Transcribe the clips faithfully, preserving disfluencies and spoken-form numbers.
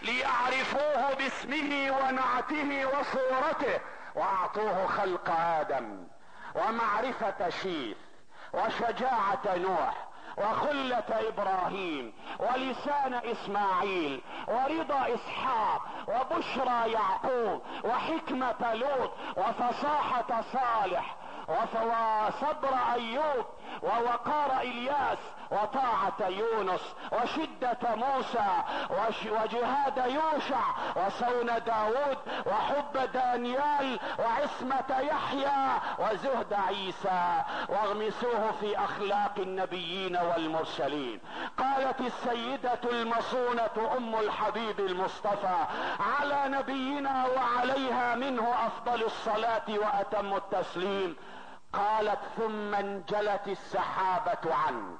ليعرفوه باسمه ونعته وصورته، واعطوه خلق ادم ومعرفة شيث وشجاعة نوح وخلة ابراهيم ولسان اسماعيل ورضا اسحاق وبشرى يعقوب وحكمة لوط وفصاحة صالح وصبر ايوب ووقار الياس وطاعة يونس وشدة موسى وجهاد يوشع وصون داود وحب دانيال وعصمة يحيى وزهد عيسى، واغمسوه في اخلاق النبيين والمرسلين. قالت السيدة المصونة ام الحبيب المصطفى على نبينا وعليها منه افضل الصلاة واتم التسليم، قالت: ثم انجلت السحابة عنه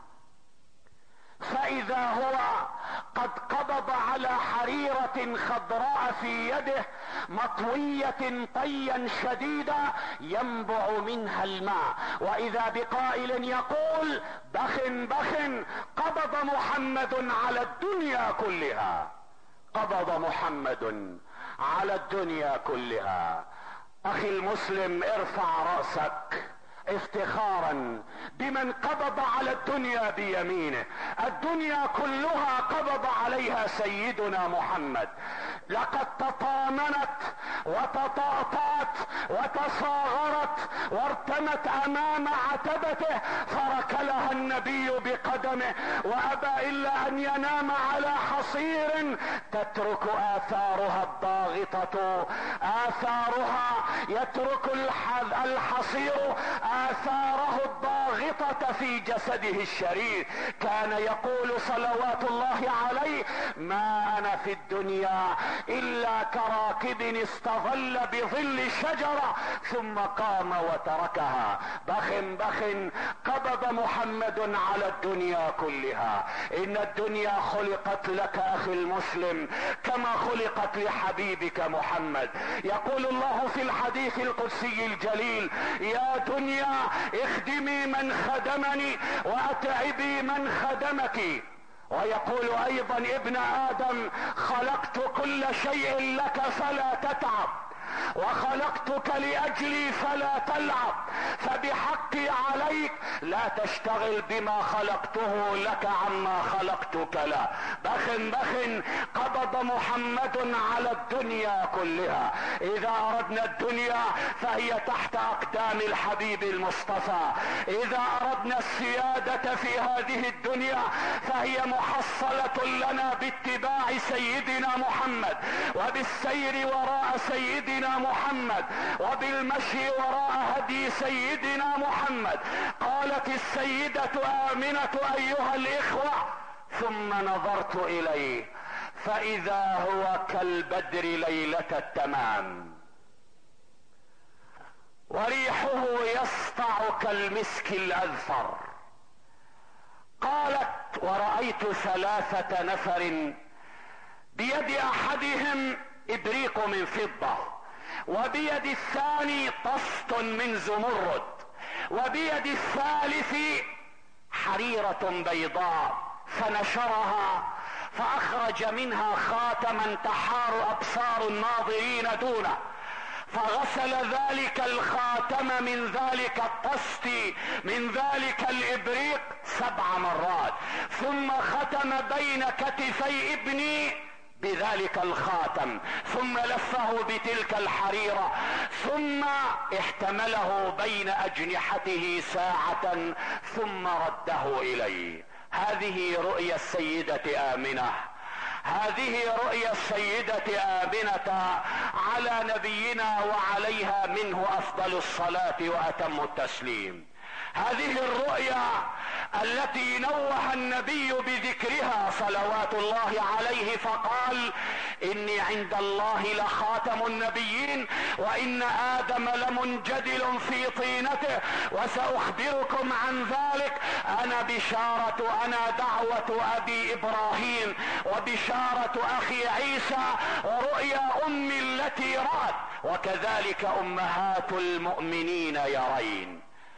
فاذا هو قد قبض على حريرة خضراء في يده مطوية طيا شديدا ينبع منها الماء، واذا بقائل يقول: بخ بخ قبض محمد على الدنيا كلها، قبض محمد على الدنيا كلها. اخي المسلم، ارفع رأسك افتخارا بمن قبض على الدنيا بيمينه. الدنيا كلها قبض عليها سيدنا محمد، لقد تطامنت وتطاطات وتصاغرت وارتمت امام عتبته فركلها النبي بقدمه، وابى الا ان ينام على حصير تترك اثارها الضاغطة اثارها يترك الحصير آثاره الضاغطة في جسده الشريف. كان يقول صلوات الله عليه: ما انا في الدنيا الا كراكب استظل بظل شجرة ثم قام وتركها. بخ بخ قبض محمد على الدنيا كلها. ان الدنيا خلقت لك اخي المسلم كما خلقت لحبيبك محمد. يقول الله في الحديث القدسي الجليل: يا دنيا اخدمي من خدمني واتعبي من خدمك. ويقول ايضا: ابن ادم خلقت كل شيء لك فلا تتعب، وخلقتك لاجلي فلا تلعب، فبحقي عليك لا تشتغل بما خلقته لك عما خلقتك له. بخ بخ قبض محمد على الدنيا كلها. اذا اردنا الدنيا فهي تحت اقدام الحبيب المصطفى، اذا اردنا السيادة في هذه الدنيا فهي محصلة لنا باتباع سيدنا محمد وبالسير وراء سيدنا محمد وبالمشي وراء هدي سيدنا محمد. قالت السيدة آمنة: ايها الاخوة، ثم نظرت اليه فاذا هو كالبدر ليلة التمام، وريحه يسطع كالمسك الاذفر. قالت: ورأيت ثلاثة نفر بيد احدهم ابريق من فضة، وبيد الثاني طست من زمرد، وبيد الثالث حريرة بيضاء، فنشرها فاخرج منها خاتما تحار ابصار الناظرين دونه، فغسل ذلك الخاتم من ذلك الطست من ذلك الابريق سبع مرات، ثم ختم بين كتفي ابني بذلك الخاتم، ثم لفه بتلك الحريرة، ثم احتمله بين اجنحته ساعة ثم رده اليه. هذه رؤيا السيدة آمنة، هذه رؤيا السيدة آمنة على نبينا وعليها منه افضل الصلاة واتم التسليم. هذه الرؤيا التي نوه النبي بذكرها صلوات الله عليه، فقال: اني عند الله لخاتم النبيين، وان ادم لمنجدل في طينته، وساخبركم عن ذلك. انا بشارة انا دعوة ابي ابراهيم، وبشارة اخي عيسى، ورؤيا امي التي رأت، وكذلك امهات المؤمنين يرين.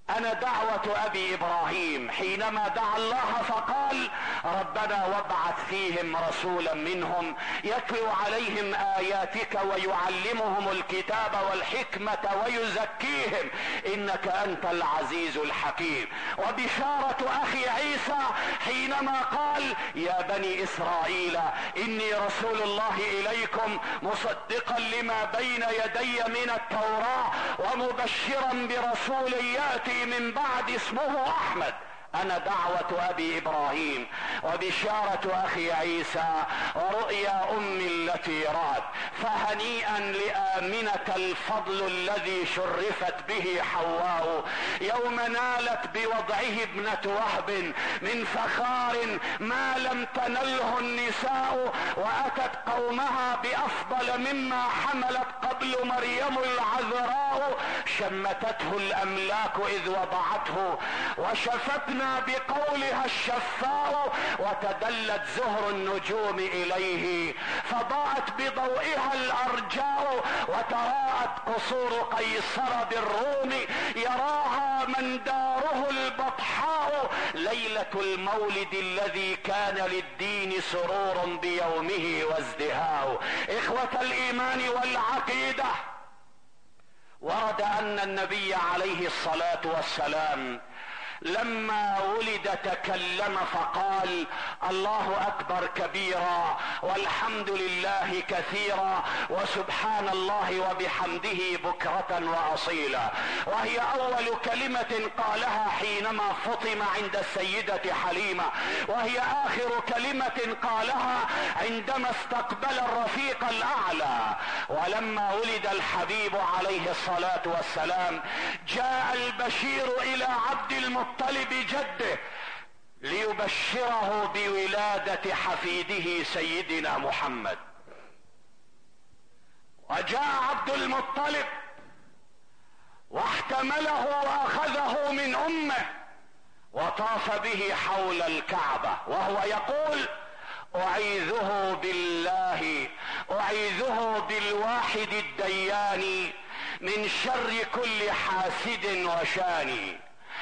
انا دعوة ابي ابراهيم حينما دعا الله فقال ربنا وابعث فيهم رسولا منهم يتلو عليهم اياتك ويعلمهم الكتاب والحكمة ويزكيهم انك انت العزيز الحكيم. وبشارة اخي عيسى حينما قال يا بني اسرائيل اني رسول الله اليكم مصدقا لما بين يدي من التوراة ومبشرا برسول ياتي من بعد اسمه احمد. انا دعوة ابي ابراهيم وبشارة اخي عيسى ورؤيا امي التي رأت. فهنيئا لآمنة الفضل الذي شرفت به حواء يوم نالت بوضعه ابنة وهب من فخار ما لم تنله النساء، واتت قومها بافضل مما حملت قبل مريم العذراء. شمتته الاملاك اذ وضعته وشفتنا بقولها الشفاء، وتدلت زهر النجوم اليه فضاءت بضوئها الارجاء، وتراءت قصور قيصر بالروم يراها من داره البطحاء. ليلة المولد الذي كان للدين سرور بيومه وازدهاء. اخوة الايمان والعقيدة، ورد ان النبي عليه الصلاة والسلام لما ولد تكلم فقال الله اكبر كبيرا والحمد لله كثيرا وسبحان الله وبحمده بكرة واصيلا. وهي اول كلمة قالها حينما فطم عند السيدة حليمة، وهي اخر كلمة قالها عندما استقبل الرفيق الاعلى. ولما ولد الحبيب عليه الصلاة والسلام جاء البشير الى عبد المطلب جده ليبشره بولادة حفيده سيدنا محمد. وجاء عبد المطلب واحتمله واخذه من امه وطاف به حول الكعبة وهو يقول اعيذه بالله اعيذه بالواحد الديان من شر كل حاسد وشاني.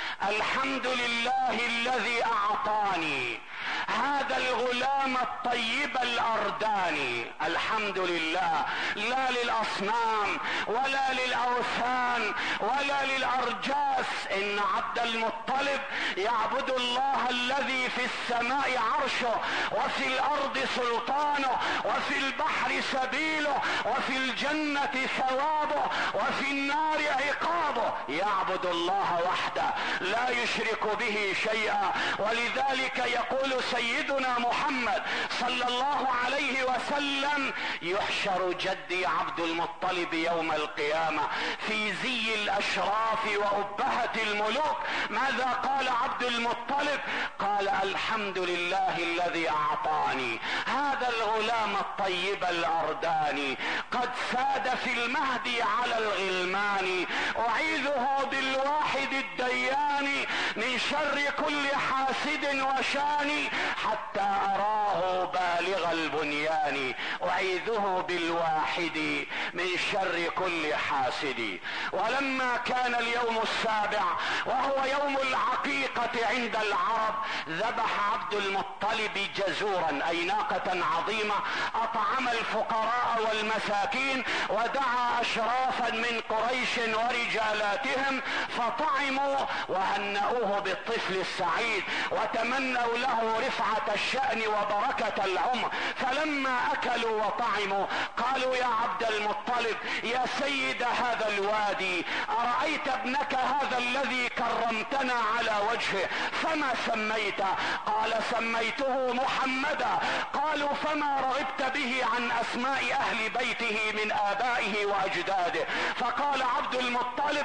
الحمد لله الذي اعطاني هذا الغلام الطيب الارداني. الحمد لله لا للاصنام ولا للاوثان ولا للارجاس. ان عبد المطلب يعبد الله الذي في السماء عرشه وفي الارض سلطانه وفي البحر سبيله وفي الجنة ثوابه وفي النار عقابه. يعبد الله وحده لا يشرك به شيئا. ولذلك يقول سيدنا محمد صلى الله عليه وسلم يحشر جدي عبد المطلب يوم القيامة في زي الاشراف وأبهة الملوك. ماذا قال عبد المطلب؟ قال الحمد لله الذي اعطاني هذا الغلام الطيب الارداني قد ساد في المهدي على الغلمان. اعيذه بالواحد الديان من شر كل حاسد وشاني حتى اراه بالغ البنيان. اعيذه بالواحد من شر كل حاسد. ولما كان اليوم السابع وهو يوم العقيقة عند العرب ذبح عبد المطلب جزورا اي ناقة عظيمة اطعم الفقراء والمساكين ودعا اشرافا من قريش ورجالاتهم فطعموا وهنأوه بالطفل السعيد وتمنوا له رفعة الشأن وبركة العمر. فلما اكلوا وطعموا قالوا يا عبد المطلب يا سيد هذا الوادي ارأيت ابنك هذا الذي كرمتنا على وجهه فما سميته؟ قال سميته محمدا. قالوا فما رغبت به عن اسماء اهل بيته من ابائه واجداده؟ فقال عبد المطلب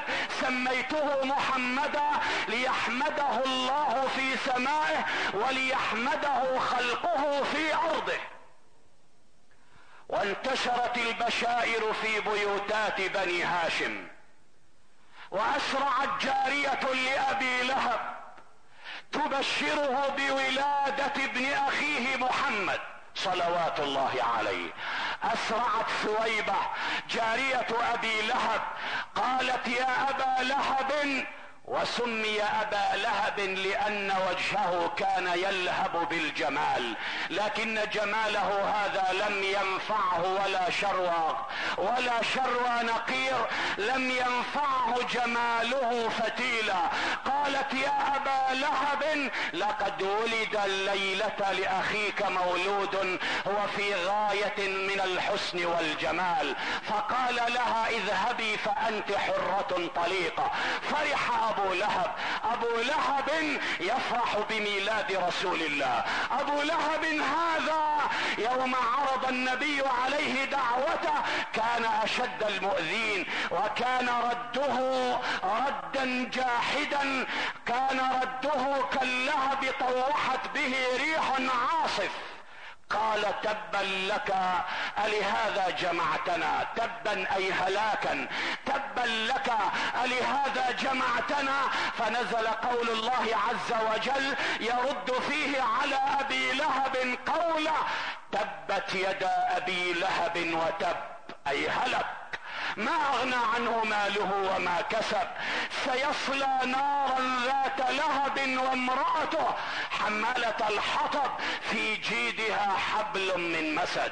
سميته محمدا ليحمده الله في سمائه وليحمده خلقه في ارضه. وانتشرت البشائر في بيوتات بني هاشم واسرعت جارية لابي لهب تبشره بولادة ابن اخيه محمد صلوات الله عليه. اسرعت ثويبة جارية ابي لهب قالت يا ابا لهب وسمي ابا لهب لان وجهه كان يلهب بالجمال، لكن جماله هذا لم ينفعه ولا شروى ولا شروى نقير، لم ينفعه جماله فتيلا. قالت يا ابا لهب لقد ولد الليلة لاخيك مولود هو في غاية من الحسن والجمال، فقال لها اذهبي فانت حرة طليقة. فرح ابو لهب، ابو لهب يفرح بميلاد رسول الله. ابو لهب هذا يوم عرض النبي عليه دعوته كان اشد المؤذين، وكان رده ردا جاحدا، كان رده كاللهب طوحت به ريح عاصف. قال تبا لك ألهذا جمعتنا، تبا اي هلاكا، تبا لك ألهذا جمعتنا. فنزل قول الله عز وجل يرد فيه على ابي لهب قوله تبت يدا ابي لهب وتب، اي هلك، ما اغنى عنه ماله وما كسب، سيصلى نارا ذات لهب وامرأته حمالة الحطب في جيدها حبل من مسد.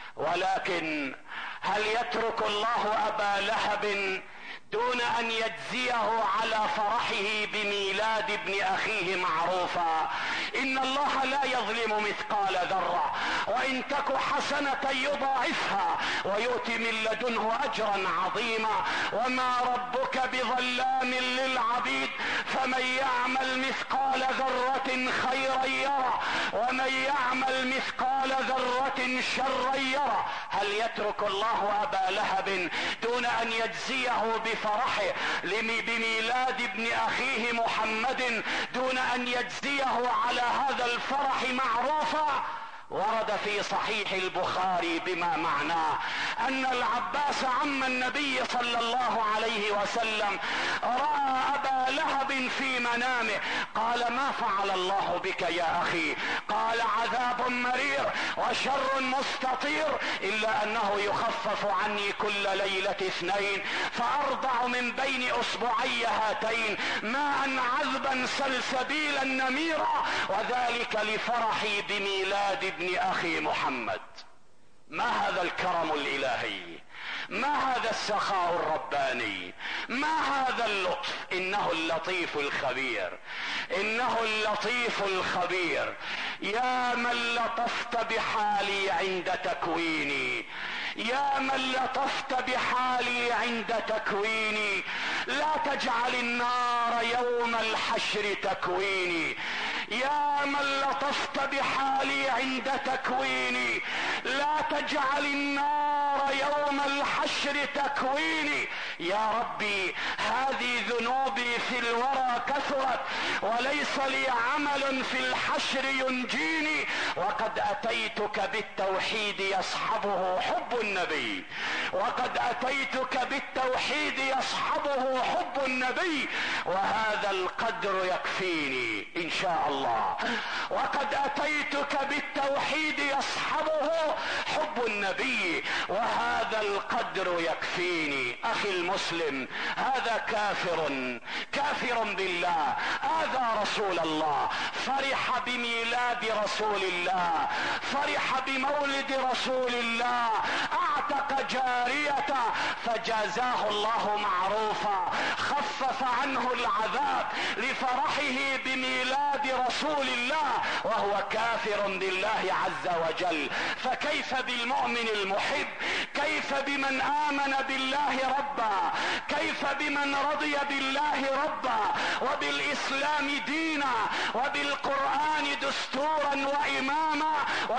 ولكن هل يترك الله ابا لهب دون ان يجزيه على فرحه بميلاد ابن اخيه معروفا؟ ان الله لا يظلم مثقال ذرة، وان تك حسنة يضاعفها ويؤتي من لدنه اجرا عظيما، وما ربك بظلام للعبيد، فمن يعمل مثقال ذرة خيرا يره ومن يعمل مثقال ذرة شرا يره. هل يترك الله ابا لهب دون ان يجزيه بفرحه بميلاد ابن اخيه محمد، دون ان يجزيه على هذا الفرح معروفا؟ ورد في صحيح البخاري بما معناه ان العباس عم النبي صلى الله عليه وسلم راى ابا لهب في منامه، قال ما فعل الله بك يا اخي؟ قال عذاب مرير وشر مستطير، الا انه يخفف عني كل ليلة اثنين فارضع من بين اصبعي هاتين ماء عذبا سلسبيلا نميرا، وذلك لفرحي بميلاد ابن اخي محمد. ما هذا الكرم الالهي، ما هذا السخاء الرباني، ما هذا اللطف. انه اللطيف الخبير، انه اللطيف الخبير. يا من لطفت بحالي عند تكويني، يا من لطفت بحالي عند تكويني، لا تجعل النار يوم الحشر تكويني. يا من لطفت بحالي عند تكويني، لا تجعل النار يوم الحشر تكويني. يا ربي هذه ذنوبي في الورى كثرت، وليس لي عمل في الحشر ينجيني، وقد اتيتك بالتوحيد يصحبه حب النبي، وقد اتيتك بالتوحيد يصحبه حب النبي، وهذا القدر يكفيني ان شاء الله. وقد اتيتك بالتوحيد يصحبه حب النبي، وهذا القدر يكفيني. اخي المسلم هذا كافر كافر بالله، آذى رسول الله، فرح بميلاد رسول الله، فرح بمولد رسول الله، اعتق جاريته فجازاه الله معروفا، خفف عنه العذاب لفرحه بميلاد رسول الله وهو كافر بالله عز وجل. فكيف بالمؤمن المحب؟ كيف بمن آمن بالله ربا؟ كيف بمن رضي بالله ربا وبالإسلام دينا وبالقرآن دستورا وإماما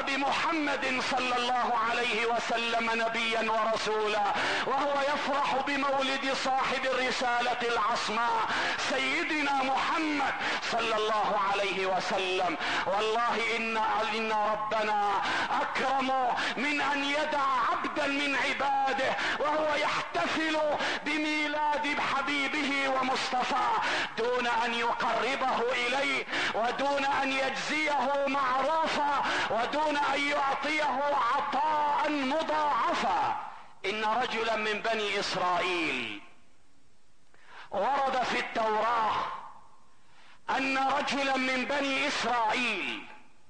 وبمحمد صلى الله عليه وسلم نبيا ورسولا، وهو يفرح بمولد صاحب الرسالة العصماء سيدنا محمد صلى الله عليه وسلم. والله إن, إن ربنا أكرم من أن يدع عبدا من عباده وهو يحتفل بميلاد حبيبه ومصطفاه دون أن يقربه إليه، ودون أن يجزيه معروفا، ودون أن يعطيه عطاء مضاعفا. إن رجلا من بني إسرائيل ورد في التوراة ان رجلا من بني اسرائيل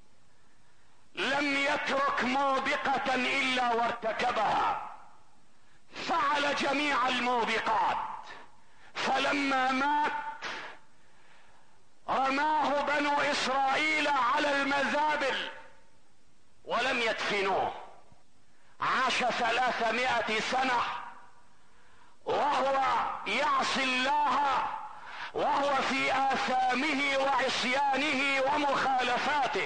لم يترك موبقة الا وارتكبها، فعل جميع الموبقات، فلما مات رماه بنو اسرائيل على المزابل ولم يدفنوه. عاش ثلاثمائة سنة وهو يعصي الله، وهو في آثامه وعصيانه ومخالفاته،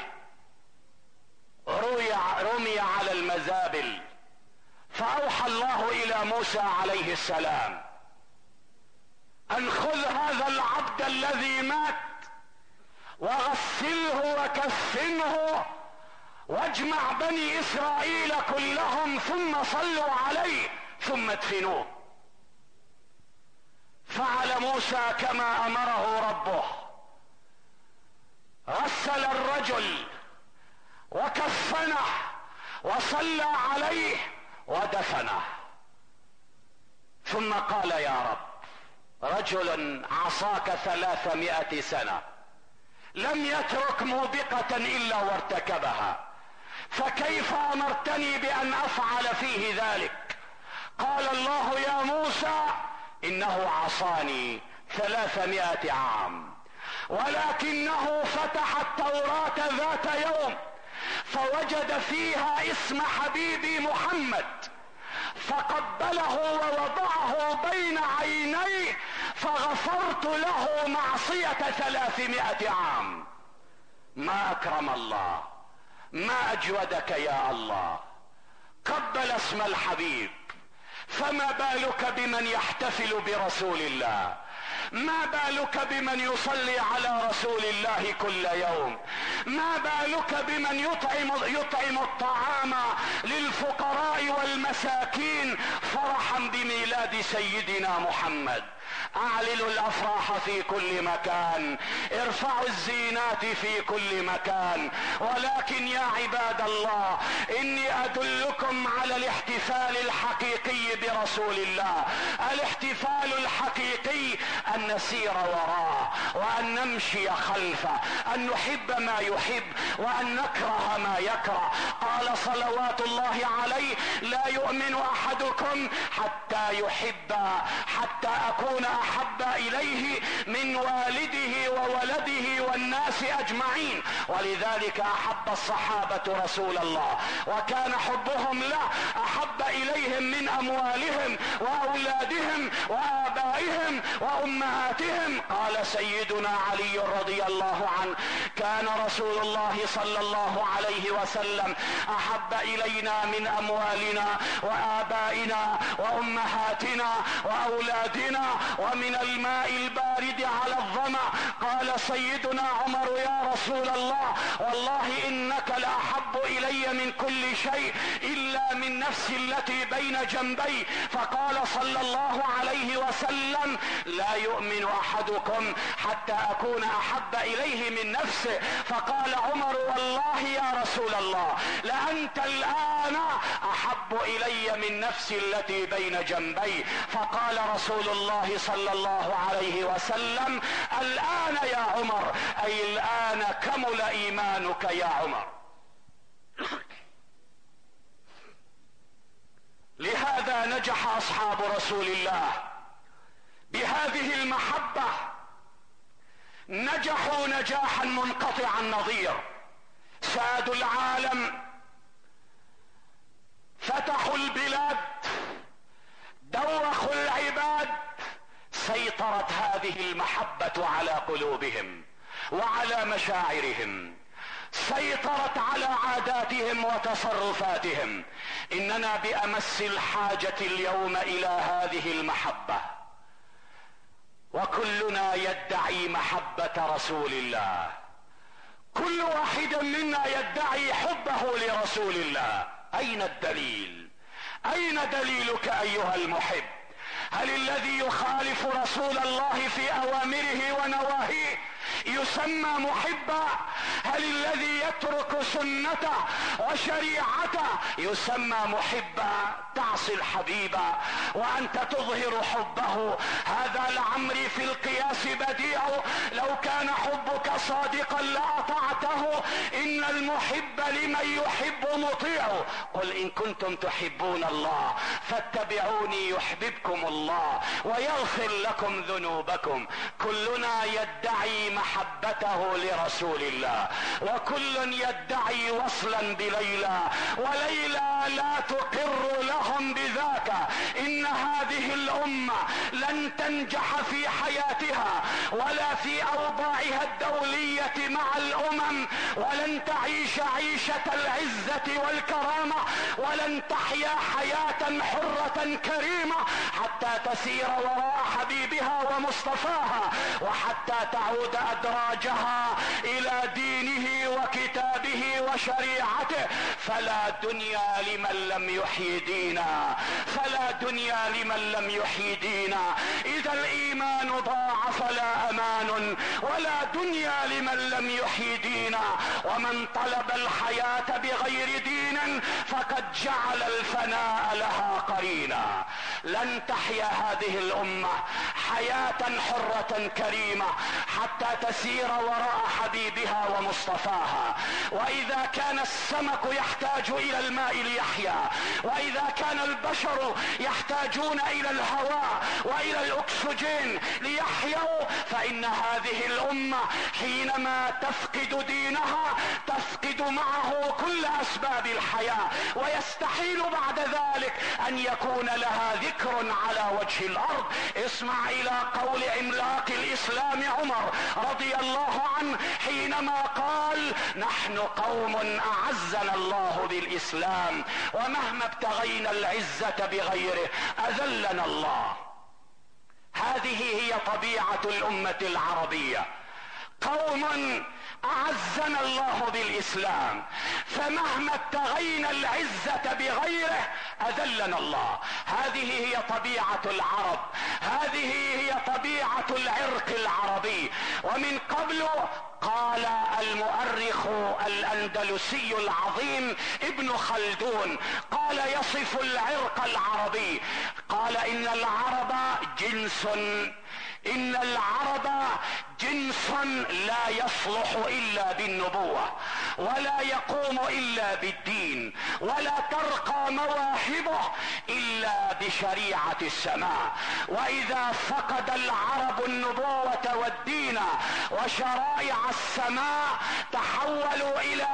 رمي على المزابل. فأوحى الله إلى موسى عليه السلام أن خذ هذا العبد الذي مات وغسله وكفنه واجمع بني إسرائيل كلهم ثم صلوا عليه ثم ادفنوه. فعل موسى كما أمره ربه، غسل الرجل وكفنه وصلى عليه ودفنه، ثم قال يا رب رجل عصاك ثلاثمائة سنة لم يترك موبقة إلا وارتكبها، فكيف أمرتني بأن أفعل فيه ذلك؟ قال الله يا موسى إنه عصاني ثلاثمائة عام، ولكنه فتح التوراة ذات يوم فوجد فيها اسم حبيبي محمد، فقبله ووضعه بين عينيه فغفرت له معصية ثلاثمائة عام. ما أكرم الله، ما أجودك يا الله، قبل اسم الحبيب، فما بالك بمن يحتفل برسول الله؟ ما بالك بمن يصلي على رسول الله كل يوم؟ ما بالك بمن يطعم, يطعم الطعام للفقراء والمساكين فرحا بميلاد سيدنا محمد؟ اعلنوا الافراح في كل مكان، ارفعوا الزينات في كل مكان، ولكن يا عباد الله اني ادلكم على الاحتفال الحقيقي برسول الله. الاحتفال الحقيقي ان نسير وراه، وان نمشي خلفه، ان نحب ما يحب وان نكره ما يكره. قال صلوات الله عليه لا يؤمن احدكم حتى يحب، حتى اكون احب اليه من والده وولده والناس اجمعين. ولذلك احب الصحابة رسول الله، وكان حبهم له احب اليهم من اموالهم واولادهم وابائهم وامهاتهم. قال سيدنا علي رضي الله عنه كان رسول الله صلى الله عليه وسلم احب الينا من اموالنا وابائنا وامهاتنا واولادنا ومن الماء البارد على الظمأ. قال سيدنا عمر يا رسول الله والله انك لاحب الي من كل شيء الا من نفسي التي بين جنبي. فقال صلى الله عليه وسلم لا يؤمن احدكم حتى اكون احب اليه من نفسه. فقال عمر والله يا رسول الله لانت الان احب الي من نفسي التي بين جنبي. فقال رسول الله صلى الله عليه وسلم الان يا عمر، اي الان كمل ايمانك يا عمر. لهذا نجح اصحاب رسول الله بهذه المحبة، نجحوا نجاحا منقطع النظير، سادوا العالم، فتحوا البلاد، دوخوا العباد. سيطرت هذه المحبة على قلوبهم وعلى مشاعرهم، سيطرت على عاداتهم وتصرفاتهم. اننا بامس الحاجة اليوم الى هذه المحبة، وكلنا يدعي محبة رسول الله، كل واحد منا يدعي حبه لرسول الله. اين الدليل؟ اين دليلك ايها المحب؟ هل الذي يخالف رسول الله في اوامره ونواهيه يسمى محبا؟ هل الذي يترك سنته وشريعته يسمى محبا؟ تعصي الحبيب وانت تظهر حبه، هذا لعمري في القياس بديع، لو كان حبك صادقا لاطعته، ان المحب لمن يحب مطيع. قل ان كنتم تحبون الله فاتبعوني يحببكم الله ويغفر لكم ذنوبكم. كلنا يدعي محبته لرسول الله، وكل يدعي وصلا بليلى، وليلى لا تقر لهم بذاك. ان هذه الامة لن تنجح في حياتها ولا في اوضاعها الدولية مع الامم، ولن تعيش عيشة العزة والكرامة، ولن تحيا حياة حرة كريمة حتى تسير وراء حبيبها ومصطفاها، وحتى تعود ادراجها الى دينه وكتابه وشريعته. فلا دنيا لمن لم يحيي دينا، فلا دنيا لمن لم يحيي دينا. اذا الايمان ضاع فلا امان، ولا دنيا لمن لم يحيي دينا. ومن طلب الحياة بغير دين فقد جعل الفناء لها قرينا. لن تحيا هذه الامة حياة حرة كريمة حتى تسير وراء حبيبها ومصطفاها. واذا كان السمك يحتاج الى الماء ليحيا، واذا كان البشر يحتاجون الى الهواء والى الاكسجين ليحيوا، فان هذه الامة حينما تفقد دينها تفقد معه كل اسباب الحياة، ويستحيل بعد ذلك ان يكون لها ذكر على وجه الارض. اسمع الى قول عملاق الاسلام عمر رضي الله عنه حينما قال: نحن قوم اعزنا الله بالاسلام، ومهما ابتغينا العزة بغيره اذلنا الله. هذه هي طبيعة الامة العربية، قوم اعزنا الله بالاسلام، فمهما ابتغينا العزة بغيره اذلنا الله. هذه هي طبيعة العرب، هذه هي طبيعة العرق العربي. ومن قبل قال المؤرخ الاندلسي العظيم ابن خلدون، قال يصف العرق العربي، قال ان العرب جنس، ان العرب جنس لا يصلح الا بالنبوة، ولا يقوم الا بالدين، ولا ترقى مواهبه الا بشريعة السماء. واذا فقد العرب النبوة والدين وشرائع السماء تحولوا الى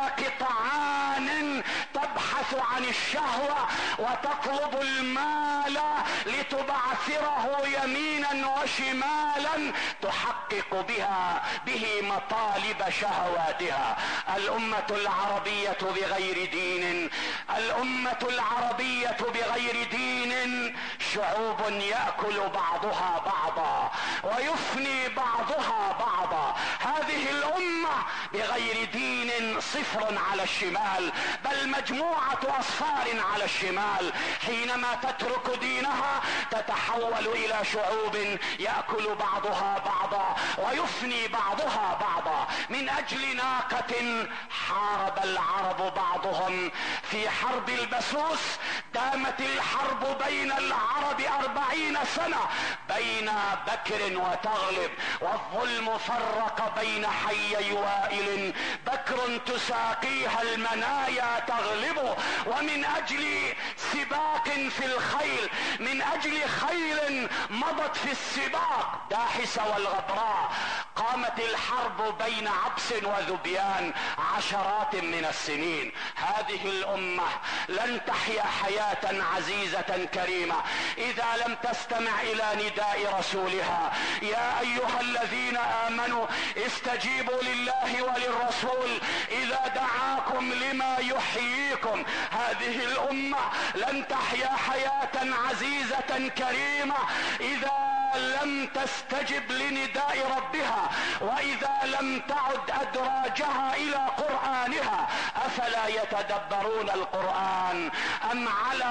قطعان تبحث عن الشهوة وتطلب المال لتبعثره يمينا وشمالا تحقق بها به مطالب شهواتها. الأمة العربية بغير دين، الأمة العربية بغير دين شعوب يأكل بعضها بعضا ويفني بعضها بعضا. هذه الأمة بغير دين صفر على الشمال، بل مجموعة أصفار على الشمال. حينما تترك دينها تتحول إلى شعوب يأكل بعضها بعضا ويفني بعضها بعضا. من أجل ناقة حارب العرب بعضهم في حرب البسوس. دامت الحرب بين العرب أربعين سنة بين بكر وتغلب، والظلم فرق بين حيي وائل، بكر تساقيها المنايا تغلب. ومن أجل سباق في الخيل، من أجل خيل مضت في السباق داحس والغبراء، قامت الحرب بين عبس وذبيان عشرات من السنين. هذه الأمة لن تحيا حياة عزيزة كريمة إذا لم تستمع إلى نداء رسولها. يا أيها الذين آمنوا استجيبوا لله وللرسول إذا دعاكم لما يحييكم. هذه الأمة لن تحيا حياة عزيزة كريمة إذا لم تستجب لنداء ربها، واذا لم تعد ادراجها الى قرآنها. افلا يتدبرون القرآن ام على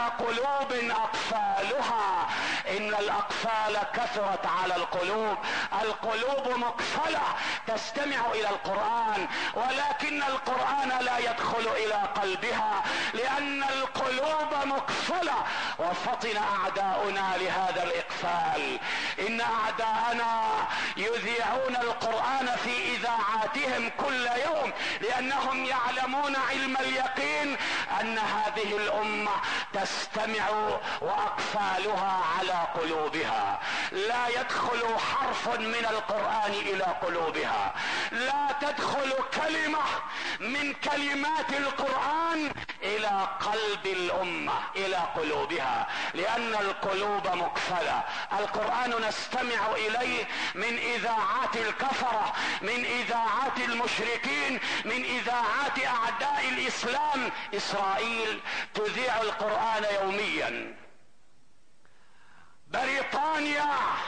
قلوب اقفالها. ان الاقفال كثرت على القلوب، القلوب مقفلة تستمع الى القرآن ولكن القرآن لا يدخل الى قلبها لان القلوب مقفلة. وفطن اعداؤنا لهذا الاقفال. ان اعداءنا يذيعون القرآن في اذاعاتهم كل يوم لانهم يعلمون علم اليقين ان هذه الامة تستمع واقفالها على قلوبها، لا يدخل حرف من القرآن الى قلوبها، لا تدخل كلمة من كلمات القرآن الى قلب الامة الى قلوبها لان القلوب مقفلة. القرآن نستمع اليه من اذاعات الكفرة، من اذاعات المشركين، من اذاعات اعداء الاسلام. اسرائيل تذيع القرآن يوميا، بريطانيا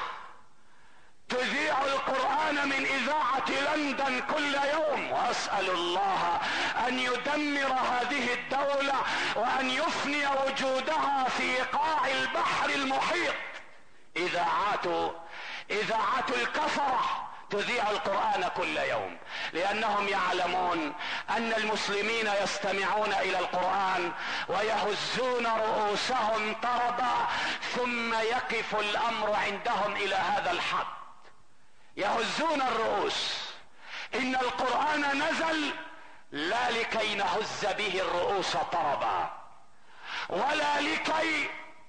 تذيع القرآن من اذاعة لندن كل يوم. واسأل الله ان يدمر هذه الدولة وان يفني وجودها في قاع البحر المحيط. اذاعات اذاعات الكفرة تذيع القرآن كل يوم لانهم يعلمون ان المسلمين يستمعون الى القرآن ويهزون رؤوسهم طربا ثم يقف الامر عندهم الى هذا الحد. يهزون الرؤوس. ان القرآن نزل لا لكي نهز به الرؤوس طربا ولا لكي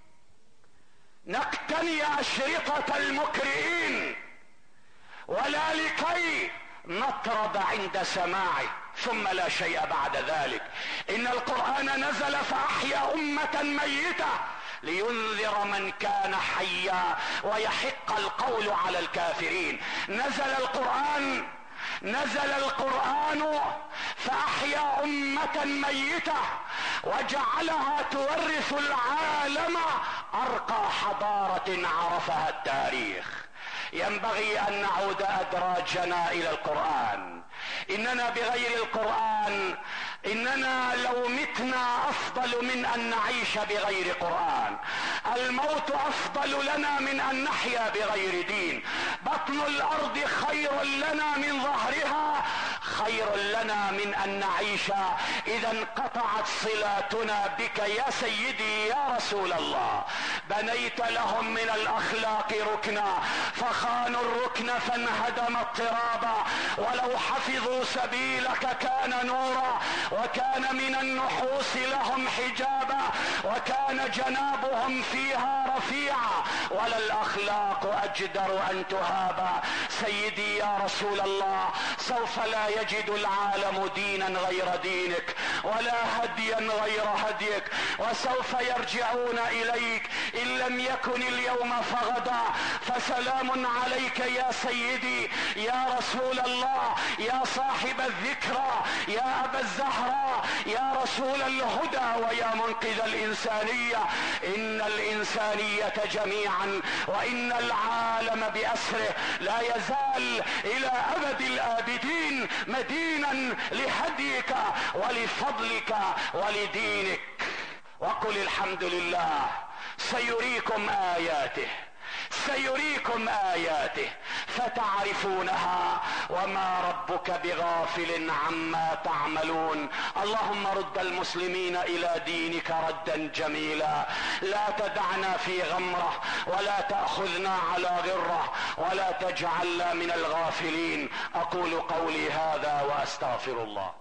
نقتني اشرطة المكرهين ولا لكي نطرب عند سماعه ثم لا شيء بعد ذلك. ان القرآن نزل فاحيا امة ميتة لينذر من كان حيا ويحق القول على الكافرين. نزل القرآن نزل القرآن فاحيا امة ميتة وجعلها تورث العالم ارقى حضارة عرفها التاريخ. ينبغي ان نعود ادراجنا الى القرآن. اننا بغير القرآن اننا لو متنا افضل من ان نعيش بغير قرآن. الموت افضل لنا من ان نحيا بغير دين. بطن الارض خير لنا من ظهرها، خير لنا من ان نعيش اذا انقطعت صلاتنا بك يا سيدي يا رسول الله. بنيت لهم من الاخلاق ركنا فخانوا الركن فانهدم اضطرابا، ولو حفظوا سبيلك كان نورا وكان من النحوس لهم حجابا وكان جنابهم فيها رفيعا ولا الاخلاق اجدر ان تهابا. سيدي يا رسول الله، سوف لا يجد العالم دينا غير دينك ولا هديا غير هديك، وسوف يرجعون اليك ان لم يكن اليوم فغدا. فسلام عليك يا سيدي يا رسول الله، يا صاحب الذكرى، يا ابا الزهراء، يا رسول الهدى ويا منقذ الانسانية. ان الانسانية جميعا وان العالم باسره لا يزال الى ابد الابدين مدينا لهديك ولفضلك ولدينك. وقل الحمد لله سيريكم اياته سيريكم اياته فتعرفونها وما ربك بغافل عما تعملون. اللهم رد المسلمين الى دينك ردا جميلا، لا تدعنا في غمرة ولا تأخذنا على غرة ولا تجعلنا من الغافلين. اقول قولي هذا واستغفر الله.